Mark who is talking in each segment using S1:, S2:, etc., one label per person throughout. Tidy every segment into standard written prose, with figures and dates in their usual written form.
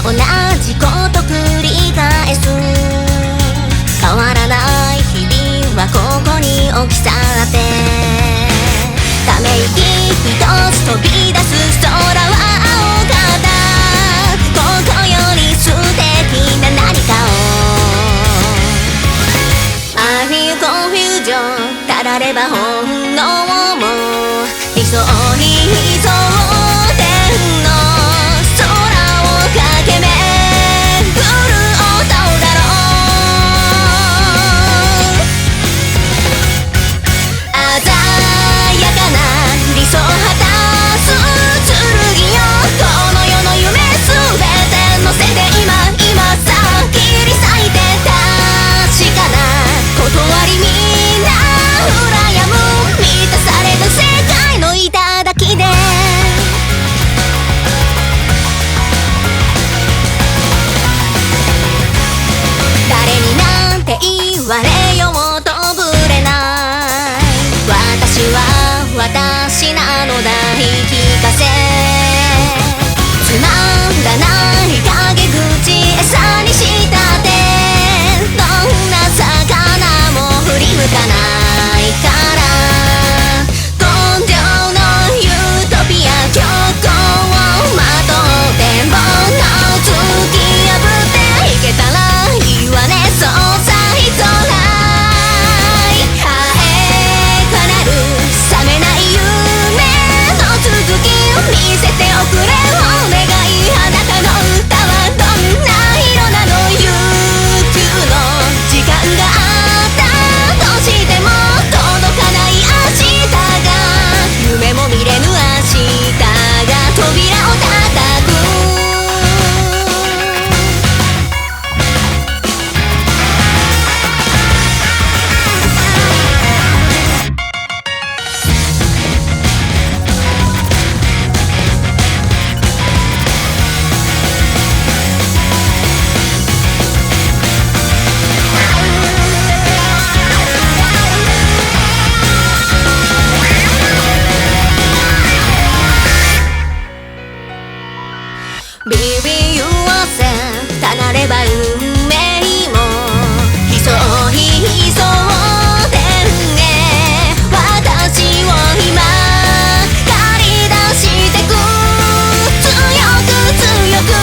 S1: 同じこと繰り返す。変わらない日々はここに置き去ってため息一つ飛び出す。空は青かった。ここより素敵な何かを I feel confusion たられば本能も悲壮に悲壮天の空を駆け巡る音だろう。鮮やかな理想果たす剣よ。この世の夢すべて乗せて今さ切り裂いて確かな断りみんな羨む満たされた世界の頂で誰になんて言われようとぶれない。私は私なのだ。言い聞かせつまらない陰口餌にしたってどんな魚も振り向かないから根性のユートピア強行をまとって煩悩突き破っていけたらいいわね。そうさいそうないハエかなる覚めない夢の続きを見せておくれお願い。あなたの歌はどんな色なの。悠久の時間があったとしても届かない明日が夢も見れぬ明日が扉を叩く。ビビ言わせたなれば運命も悲壮悲壮天へ私を今駆り出してく。強く強く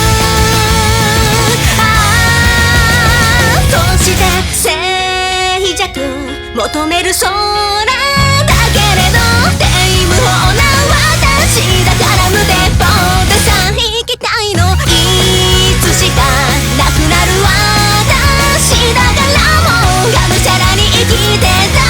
S1: そして静寂求める空だけれどテイム法な私だから無鉄砲でさ生きたいの。いつしかなくなる私だからもうがむしゃらに生きてた。